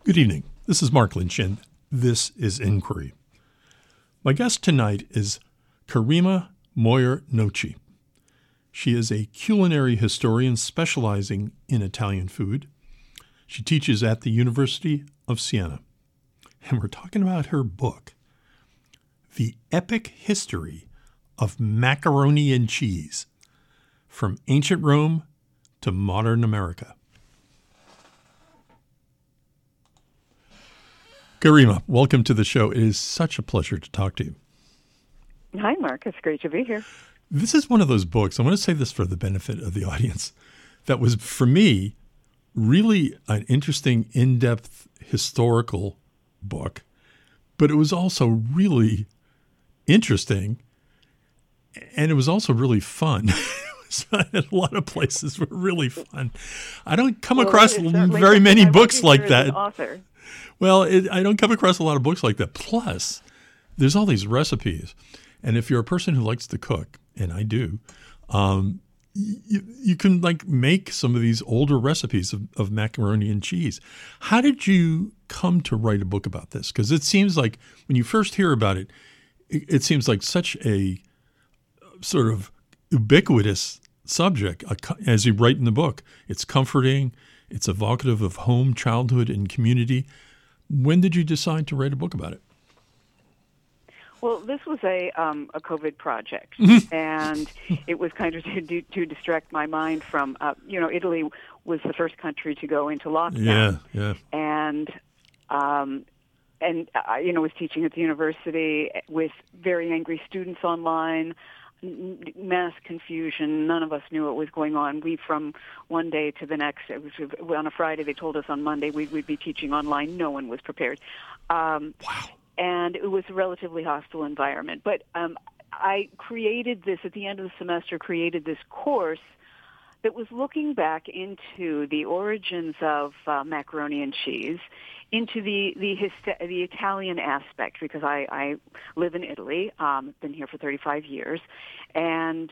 Good evening. This is Mark Lynch, and this is Inquiry. My guest tonight is Karima Moyer-Noci. She is a culinary historian specializing in Italian food. She teaches at the University of Siena. And we're talking about her book, The Epic History of Macaroni and Cheese, From Ancient Rome to Modern America. Karima, welcome to the show. It is such a pleasure to talk to you. Hi, Mark. It's great to be here. This is one of those books, I want to say this for the benefit of the audience, that was, for me, really an interesting, in-depth historical book, but it was also really interesting, and it was also really fun. A lot of places were really fun. I don't come across very many books like that. Author. Well, I don't come across a lot of books like that. Plus, there's all these recipes. And if you're a person who likes to cook, and I do, you can make some of these older recipes of macaroni and cheese. How did you come to write a book about this? Because it seems like when you first hear about it, it seems like such a sort of ubiquitous subject, as you write in the book. It's comforting. It's evocative of home, childhood, and community. When did you decide to write a book about it? Well, this was a COVID project, and it was kind of to distract my mind from, Italy was the first country to go into lockdown. Yeah. And I was teaching at the university with very angry students online, mass confusion. None of us knew what was going on. From one day to the next, it was on a Friday. They told us on Monday we'd be teaching online. No one was prepared. Wow. And it was a relatively hostile environment. But I created this, at the end of the semester, created this course that was looking back into the origins of macaroni and cheese, into the Italian aspect, because I live in Italy, been here for 35 years, and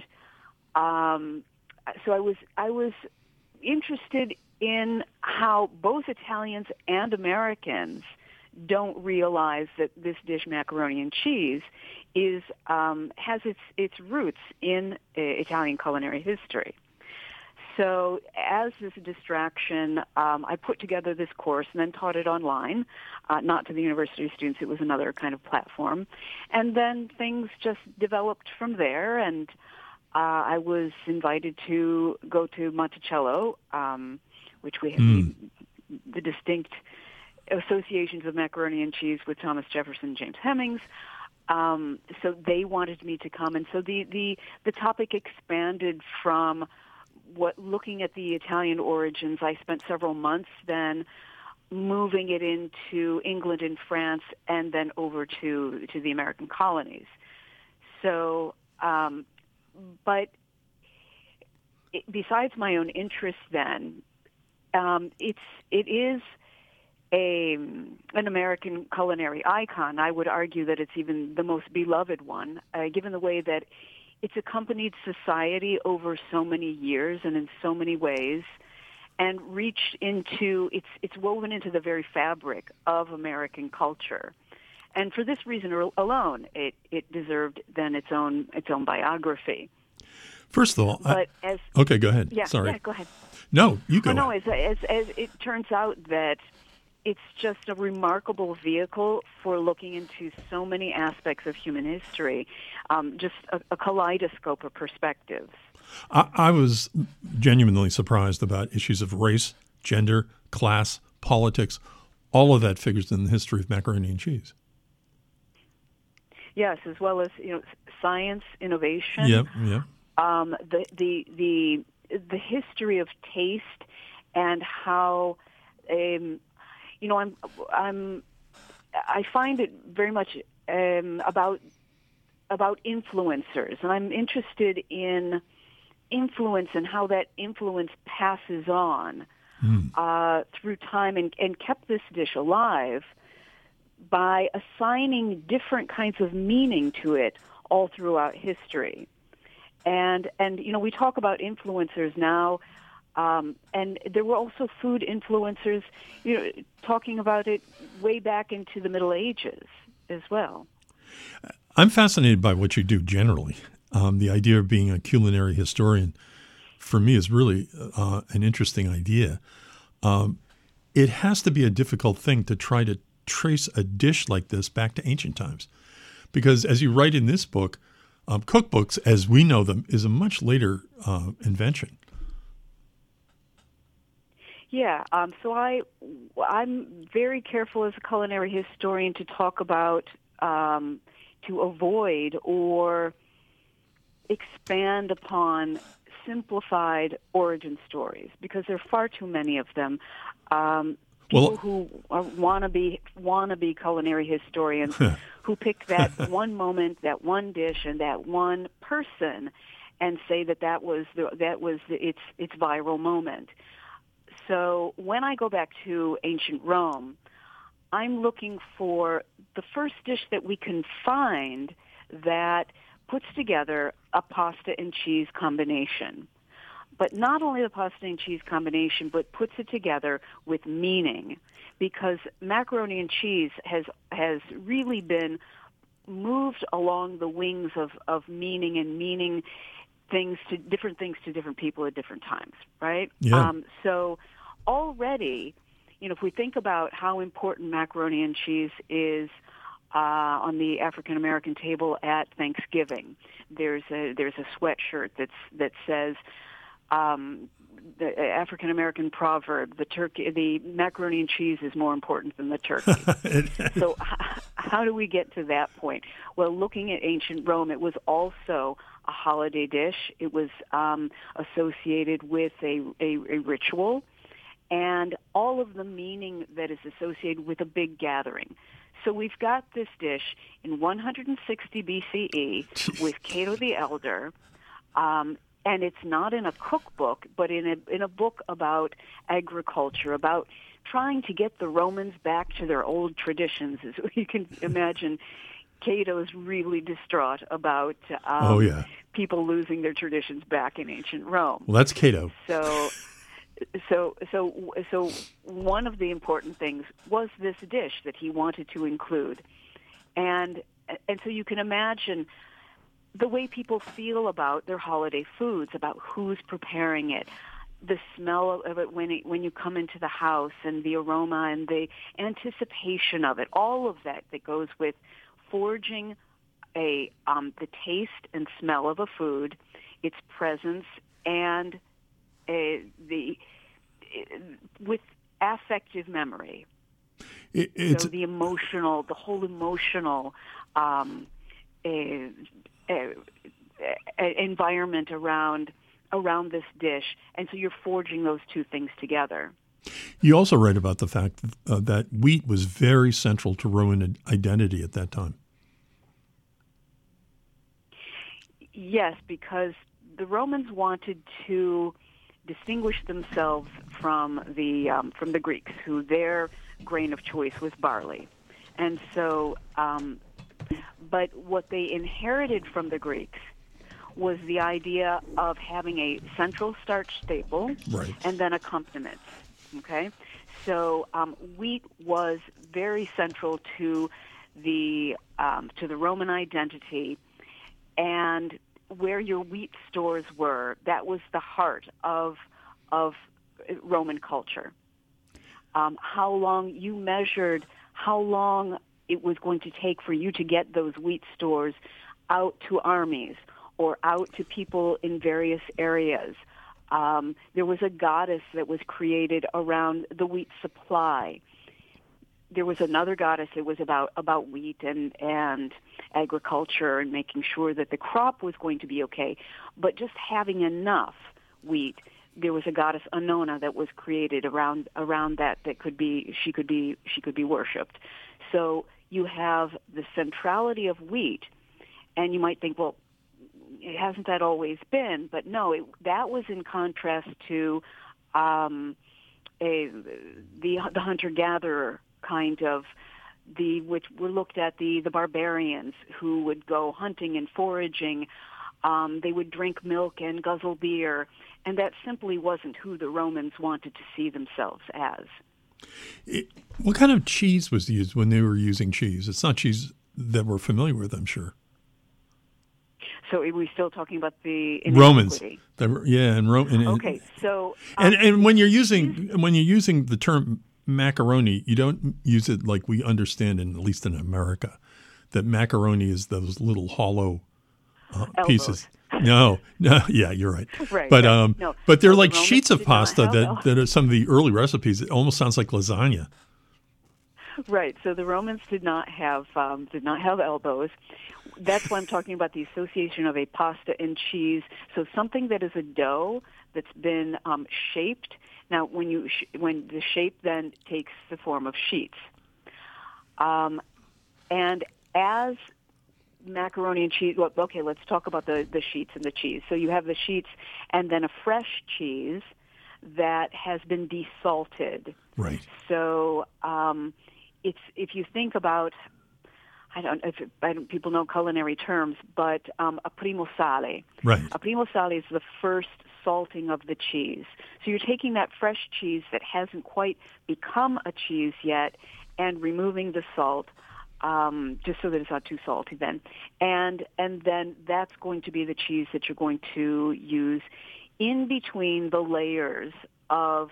so I was interested in how both Italians and Americans don't realize that this dish, macaroni and cheese, has its roots in Italian culinary history. So as this distraction, I put together this course and then taught it online, not to the university students. It was another kind of platform. And then things just developed from there, and I was invited to go to Monticello, which we have the distinct associations of macaroni and cheese with Thomas Jefferson, James Hemings. So they wanted me to come, and so the topic expanded from looking at the Italian origins. I spent several months then moving it into England and France, and then over to the American colonies. So, besides my own interest, then it is an American culinary icon. I would argue that it's even the most beloved one, given the way that it's accompanied society over so many years and in so many ways, and reached into it's woven into the very fabric of American culture. And for this reason alone, it deserved then its own biography. First of all, okay, go ahead. Yeah, sorry. Yeah, go ahead. No, you go. No, as it turns out that it's just a remarkable vehicle for looking into so many aspects of human history, just a kaleidoscope of perspectives. I was genuinely surprised about issues of race, gender, class, politics. All of that figures in the history of macaroni and cheese. Yes, as well as science, innovation. Yeah. The history of taste and how I find it very much about influencers, and I'm interested in influence and how that influence passes on through time, and kept this dish alive by assigning different kinds of meaning to it all throughout history. And we talk about influencers now And there were also food influencers, talking about it way back into the Middle Ages as well. I'm fascinated by what you do generally. The idea of being a culinary historian, for me, is really an interesting idea. It has to be a difficult thing to try to trace a dish like this back to ancient times. Because as you write in this book, cookbooks, as we know them, is a much later invention. Yeah, so I'm very careful as a culinary historian to talk about, to avoid or expand upon simplified origin stories, because there are far too many of them. People who are wannabe culinary historians who pick that one moment, that one dish, and that one person, and say that was its viral moment. So when I go back to ancient Rome, I'm looking for the first dish that we can find that puts together a pasta and cheese combination. But not only the pasta and cheese combination, but puts it together with meaning, because macaroni and cheese has really been moved along the wings of meaning, and meaning things to different people at different times, right? Yeah. So already, if we think about how important macaroni and cheese is on the African American table at Thanksgiving, there's a sweatshirt that says, the African American proverb, the macaroni and cheese is more important than the turkey. So how do we get to that point? Well, looking at ancient Rome, it was also a holiday dish. It was associated with a ritual, and all of the meaning that is associated with a big gathering. So we've got this dish in 160 BCE with Cato the Elder, and it's not in a cookbook, but in a book about agriculture, about trying to get the Romans back to their old traditions. As you can imagine, Cato is really distraught about people losing their traditions back in ancient Rome. Well, that's Cato. So one of the important things was this dish that he wanted to include, and so you can imagine the way people feel about their holiday foods, about who's preparing it, the smell of it when you come into the house, and the aroma and the anticipation of it, all of that goes with forging the taste and smell of a food, its presence, and with affective memory. So the whole emotional environment around this dish, and so you're forging those two things together. You also write about the fact that wheat was very central to Roman identity at that time. Yes, because the Romans wanted to distinguish themselves from the Greeks, who their grain of choice was barley, and so. But what they inherited from the Greeks was the idea of having a central starch staple, right, and then accompaniments. Okay, so wheat was very central to the Roman identity, and where your wheat stores were, that was the heart of Roman culture. How long you measured, how long it was going to take for you to get those wheat stores out to armies or out to people in various areas. There was a goddess that was created around the wheat supply. There was another goddess that was about wheat and agriculture and making sure that the crop was going to be okay. But just having enough wheat, there was a goddess Annona that was created around that she could be worshipped. So you have the centrality of wheat, and you might think, well, hasn't that always been? But no, that was in contrast to the hunter-gatherer kind of which were looked at the barbarians who would go hunting and foraging They would drink milk and guzzle beer, and that simply wasn't who the Romans wanted to see themselves as. What kind of cheese was used when they were using cheese? It's not cheese that we're familiar with, I'm sure. So are we still talking about the Romans? antiquity? Okay, so and when you're using the term macaroni, you don't use it like we understand, at least in America, that macaroni is those little hollow pieces. No, yeah, you're right. Right, but right. No. but they're So like the Romans sheets of did not pasta have that are some of the early recipes. It almost sounds like lasagna. Right. So the Romans did not have elbows. That's why I'm talking about the association of a pasta and cheese. So something that is a dough that's been shaped. Now, when the shape then takes the form of sheets, and as macaroni and cheese. Well, okay, let's talk about the sheets and the cheese. So you have the sheets and then a fresh cheese that has been desalted. Right. So it's if you think about, I don't people know culinary terms, but a primo sale. Right. A primo sale is the first salting of the cheese. So you're taking that fresh cheese that hasn't quite become a cheese yet and removing the salt. Just so that it's not too salty then. And then that's going to be the cheese that you're going to use in between the layers of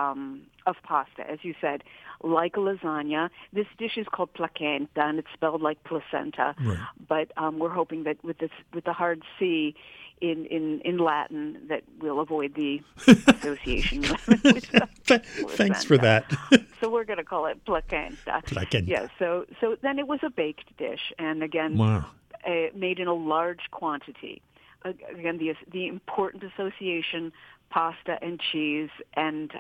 pasta, as you said, like a lasagna. This dish is called placenta, and it's spelled like placenta. Right. But we're hoping that with the hard C in Latin that we'll avoid the association with Thanks for that. So we're going to call it placenta. Placenta. Yeah. So then it was a baked dish, and again, Wow. Made in a large quantity. Again, the important association: pasta and cheese, and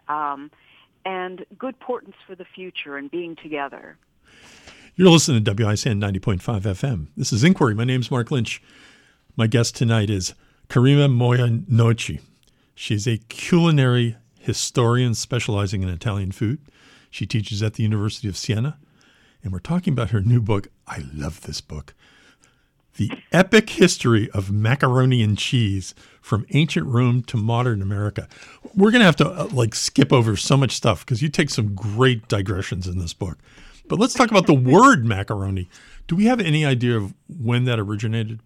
good portents for the future and being together. You're listening to WICN 90.5 FM. This is Inquiry. My name's Mark Lynch. My guest tonight is Karima Moya Noci. She's a culinary historian specializing in Italian food. She teaches at the University of Siena. And we're talking about her new book. I love this book. The Epic History of Macaroni and Cheese from Ancient Rome to Modern America. We're going to have to skip over so much stuff because you take some great digressions in this book. But let's talk about the word macaroni. Do we have any idea of when that originated?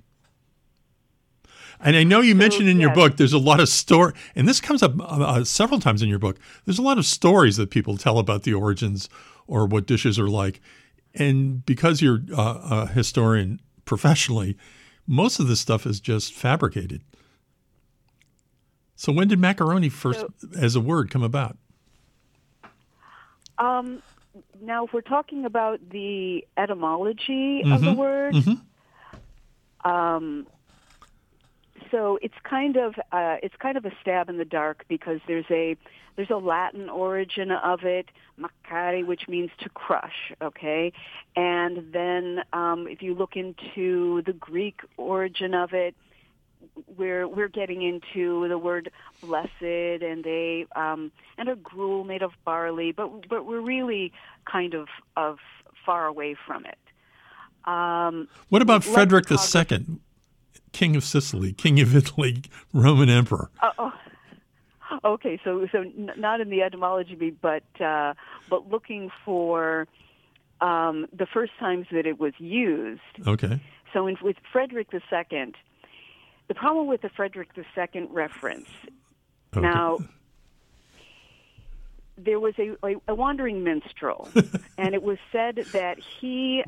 And I know you mentioned in your book there's a lot of story, and this comes up several times in your book. There's a lot of stories that people tell about the origins or what dishes are like. And because you're a historian professionally, most of this stuff is just fabricated. So when did macaroni first, as a word, come about? Now, if we're talking about the etymology of the word, so it's kind of a stab in the dark because there's a Latin origin of it, macari, which means to crush. Okay, and then if you look into the Greek origin of it, we're getting into the word blessed and a gruel made of barley, but we're really kind of far away from it. What about Frederick II? King of Sicily, King of Italy, Roman Emperor. Okay, so not in the etymology, but looking for the first times that it was used. Okay. So with Frederick II, the problem with the Frederick II reference, now there was a wandering minstrel, and it was said that he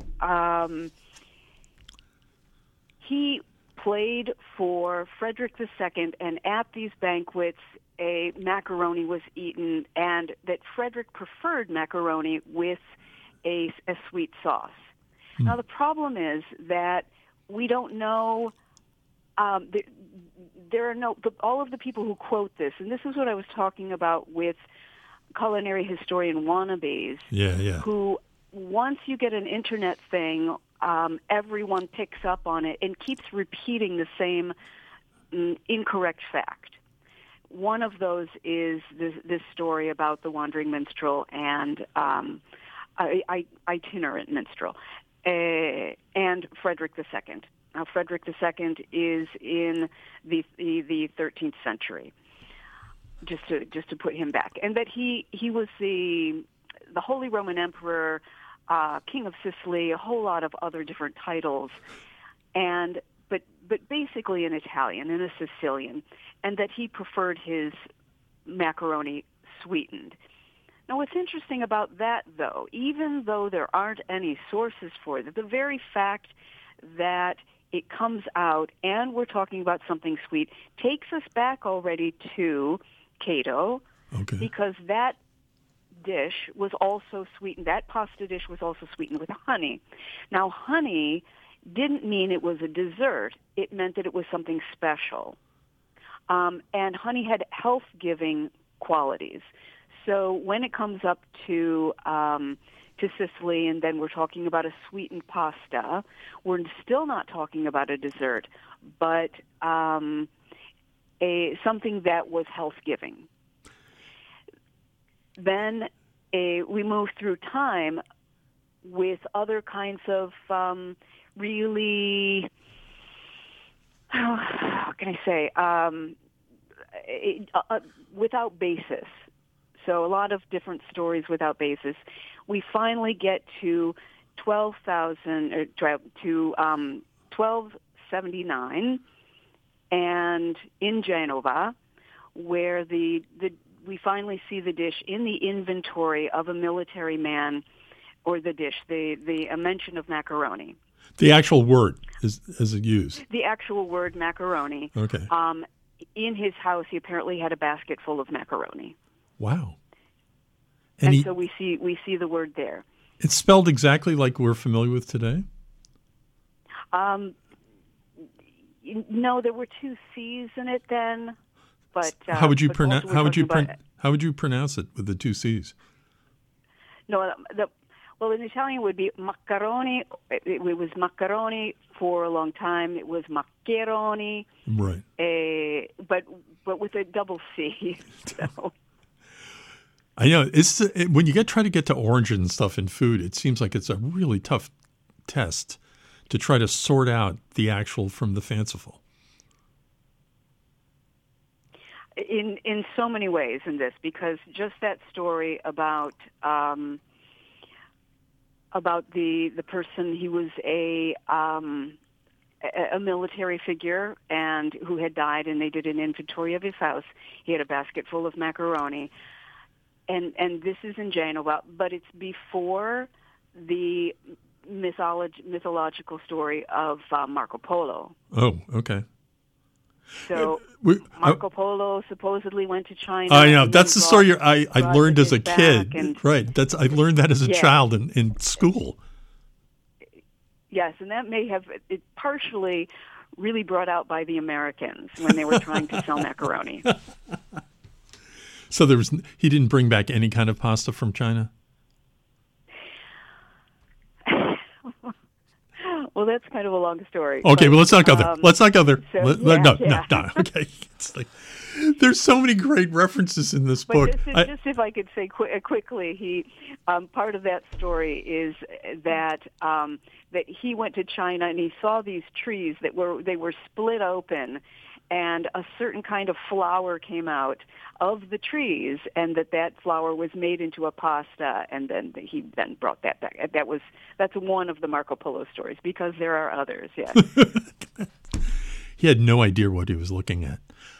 played for Frederick II, and at these banquets, a macaroni was eaten, and that Frederick preferred macaroni with a sweet sauce. Now, the problem is that we don't know. There are all of the people who quote this, and this is what I was talking about with culinary historian wannabes. Yeah. Who, once you get an internet thing, everyone picks up on it and keeps repeating the same incorrect fact. One of those is this story about the wandering minstrel and itinerant minstrel and Frederick II. Frederick II is in the 13th century. Just to put him back, and that he was the Holy Roman Emperor, King of Sicily, a whole lot of other different titles, but basically an Italian and a Sicilian, and that he preferred his macaroni sweetened. Now, what's interesting about that, though, even though there aren't any sources for it, the very fact that it comes out and we're talking about something sweet takes us back already to Cato, Okay. because that dish was also sweetened. That pasta dish was also sweetened with honey. Now, honey didn't mean it was a dessert. It meant that it was something special. And honey had health-giving qualities. So when it comes up to Sicily, and then we're talking about a sweetened pasta, we're still not talking about a dessert, but something that was health-giving. Then we move through time with other kinds of really, how can I say, without basis. So a lot of different stories without basis. We finally get to 1279, and in Genova, where we finally see the dish in the inventory of a military man, or the dish, a mention of macaroni. The actual word is used. The actual word macaroni. Okay. In his house, he apparently had a basket full of macaroni. Wow. And so we see the word there. It's spelled exactly like we're familiar with today? No, there were two C's in it then. But how would you pronounce it with the two C's? No, in Italian it would be macaroni. It was macaroni for a long time. It was maccheroni. Right. But with a double C. So. I know when you try to get to origin and stuff in food, it seems like it's a really tough test to try to sort out the actual from the fanciful. In so many ways in this, because just that story about the person, he was a military figure and who had died, and they did an inventory of his house. He had a basket full of macaroni. And this is in Genova, but it's before the mythological story of Marco Polo. Oh, okay. So Marco Polo supposedly went to China. I know. That's the story I learned as a kid. Right. I learned that as a child in school. Yes, and that may have it partially really brought out by the Americans when they were trying to sell macaroni. So he didn't bring back any kind of pasta from China? Well, that's kind of a long story. Okay, well, let's not go there. Let's not go there. So, no. Okay. It's like, there's so many great references in this book. Just if I could say quickly, part of that story is that he went to China and he saw these trees that were split open, and a certain kind of flour came out of the trees, and that flour was made into a pasta, and then he brought that back. That's one of the Marco Polo stories, because there are others. Yes. He had no idea what he was looking at.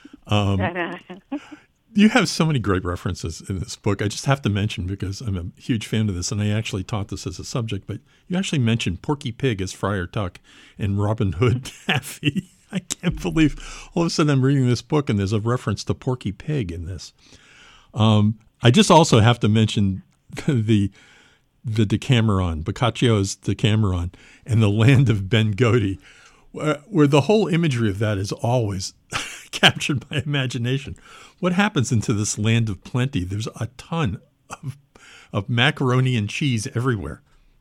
You have so many great references in this book. I just have to mention, because I'm a huge fan of this, and I actually taught this as a subject, but you actually mentioned Porky Pig as Friar Tuck and Robin Hood Taffy. I can't believe all of a sudden I'm reading this book and there's a reference to Porky Pig in this. I just also have to mention the Decameron, Boccaccio's Decameron, and the land of Bengodi, where the whole imagery of that is always captured my imagination. What happens into this land of plenty? There's a ton of macaroni and cheese everywhere.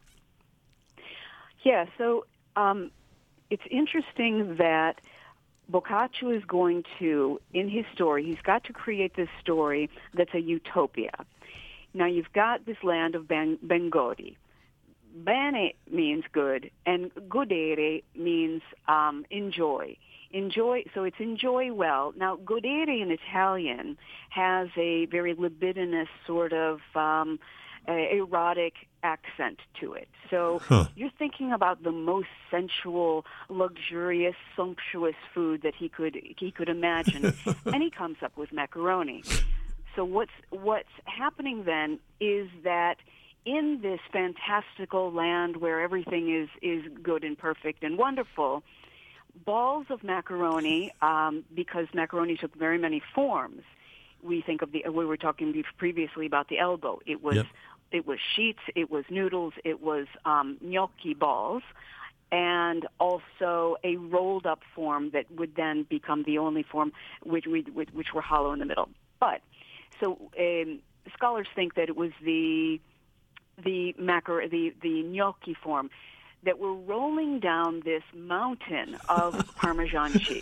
Yeah, so it's interesting that Boccaccio is going to, in his story, he's got to create this story that's a utopia. Now, you've got this land of Bengodi. bene means good, and godere means enjoy. Enjoy, so it's enjoy well. Now, godere in Italian has a very libidinous sort of erotic accent to it. So you're thinking about the most sensual, luxurious, sumptuous food that he could imagine, and he comes up with macaroni. So what's happening then is that in this fantastical land where everything is good and perfect and wonderful, balls of macaroni, because macaroni took very many forms. We think of we were talking previously about the elbow. It was sheets, it was noodles, it was gnocchi balls, and also a rolled up form that would then become the only form which were hollow in the middle. But so scholars think that it was the gnocchi form that were rolling down this mountain of Parmesan cheese.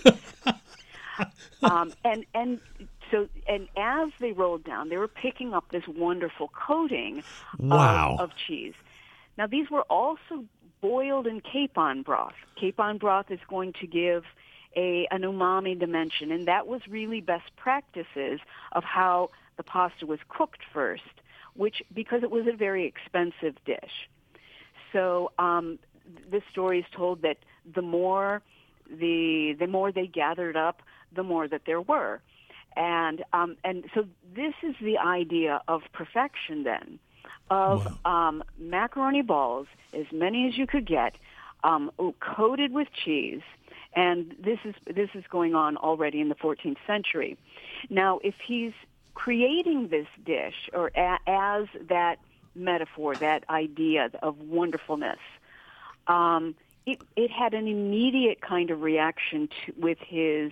And as they rolled down, they were picking up this wonderful coating of cheese. Now, these were also boiled in capon broth. Capon broth is going to give an umami dimension, and that was really best practices of how the pasta was cooked first, because it was a very expensive dish. So this story is told that the more they gathered up, the more that there were. And so this is the idea of perfection then, of macaroni balls, as many as you could get, coated with cheese, and this is going on already in the 14th century. Now, if he's creating this dish, or as that metaphor, that idea of wonderfulness, it had an immediate kind of reaction with his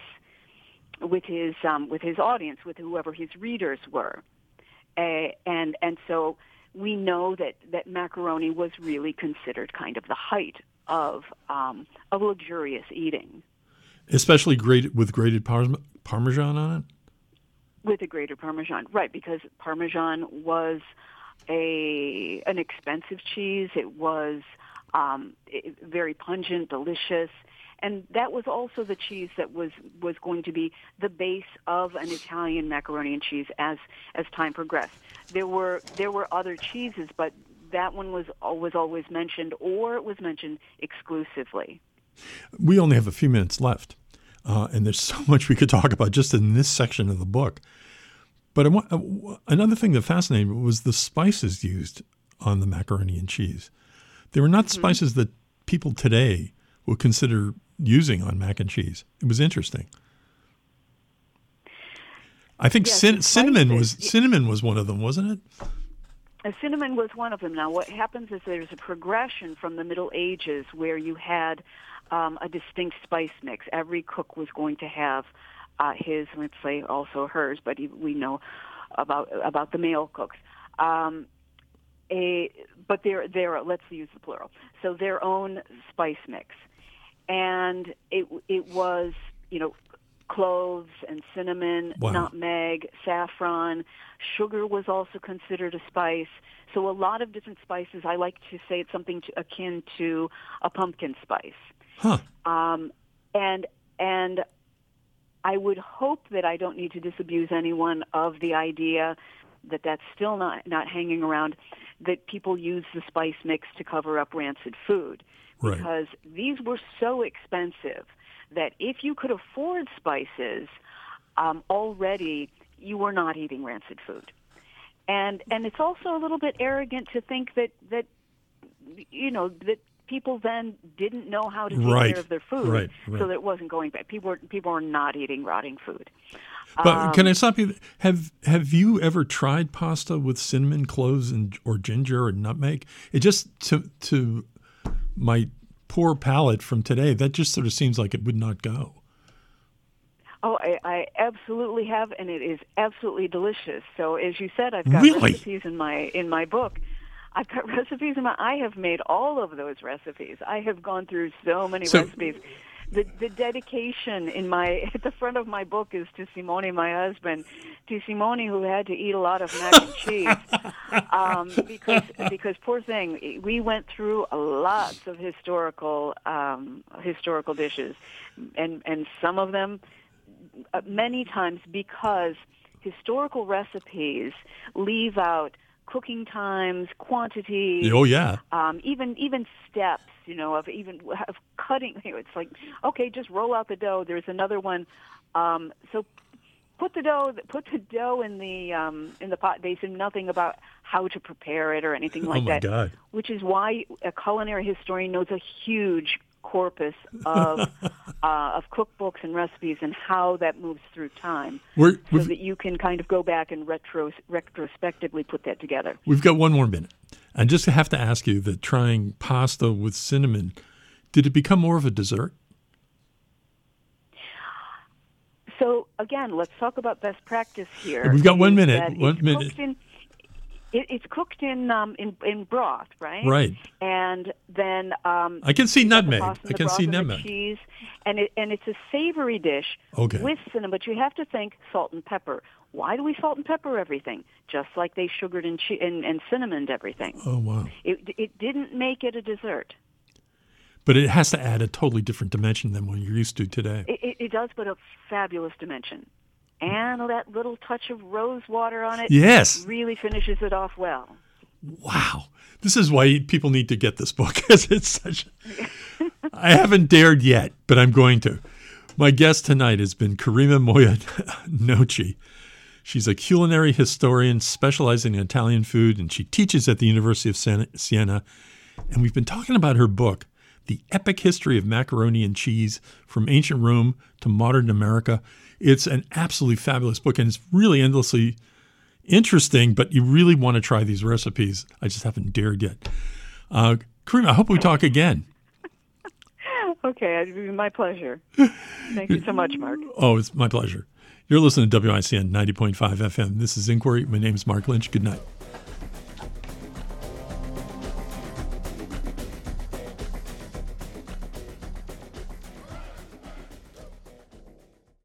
audience, with whoever his readers were, and so we know that macaroni was really considered kind of the height of luxurious eating, especially with grated Parmesan on it. With a grated Parmesan, right? Because Parmesan was an expensive cheese. It was very pungent, delicious. And that was also the cheese that was going to be the base of an Italian macaroni and cheese as time progressed. There were other cheeses, but that one was always mentioned, or it was mentioned exclusively. We only have a few minutes left, and there's so much we could talk about just in this section of the book. But another thing that fascinated me was the spices used on the macaroni and cheese. They were not spices that people today would consider using on mac and cheese. It was interesting. I think cinnamon was one of them, wasn't it? Cinnamon was one of them. Now, what happens is there's a progression from the Middle Ages where you had a distinct spice mix. Every cook was going to have his, let's say, also hers, but we know about the male cooks. But they're let's use the plural. So their own spice mix. And it was, cloves and cinnamon, nutmeg, saffron. Sugar was also considered a spice. So a lot of different spices. I like to say it's something akin to a pumpkin spice. Huh. And I would hope that I don't need to disabuse anyone of the idea that that's still not hanging around, that people use the spice mix to cover up rancid food. Right. Because these were so expensive that if you could afford spices, already you were not eating rancid food. And it's also a little bit arrogant to think that that people then didn't know how to take care of their food, right. so that it wasn't going bad. People were not eating rotting food. But can I stop you? Have you ever tried pasta with cinnamon, cloves, or ginger or nutmeg? It just to my poor palate from today, that just sort of seems like it would not go. Oh, I absolutely have, and it is absolutely delicious. So, as you said, I've got recipes in my book. I've got recipes I have made all of those recipes. I have gone through so many recipes the dedication at the front of my book is to Simone, my husband, to Simone, who had to eat a lot of mac and cheese, because poor thing, we went through lots of historical dishes, and some of them many times because historical recipes leave out cooking times, quantities. Oh yeah. Even steps, of cutting. It's like, okay, just roll out the dough. There's another one. So put the dough in the pot. They say nothing about how to prepare it or anything like that. Oh my God. Which is why a culinary historian knows a huge corpus of cookbooks and recipes and how that moves through time, so that you can kind of go back and retrospectively put that together. We've got one more minute. I just have to ask you that trying pasta with cinnamon, did it become more of a dessert? So again, let's talk about best practice here. We've got 1 minute. 1 minute. It's cooked in broth, right? Right. And then I can see nutmeg. I can see nutmeg. Cheese, and it's a savory dish with cinnamon. But you have to think salt and pepper. Why do we salt and pepper everything? Just like they sugared and cinnamoned everything. Oh wow! It didn't make it a dessert. But it has to add a totally different dimension than what you're used to today. It does, but a fabulous dimension. And that little touch of rose water on it really finishes it off well. Wow. This is why people need to get this book, because it's such I haven't dared yet, but I'm going to. My guest tonight has been Karima Moya Noci. She's a culinary historian specializing in Italian food, and she teaches at the University of Siena. And we've been talking about her book, The Epic History of Macaroni and Cheese from Ancient Rome to Modern America. It's an absolutely fabulous book, and it's really endlessly interesting, but you really want to try these recipes. I just haven't dared yet. Karima, I hope we talk again. Okay, it'd be my pleasure. Thank you so much, Mark. Oh, it's my pleasure. You're listening to WICN 90.5 FM. This is Inquiry. My name is Mark Lynch. Good night.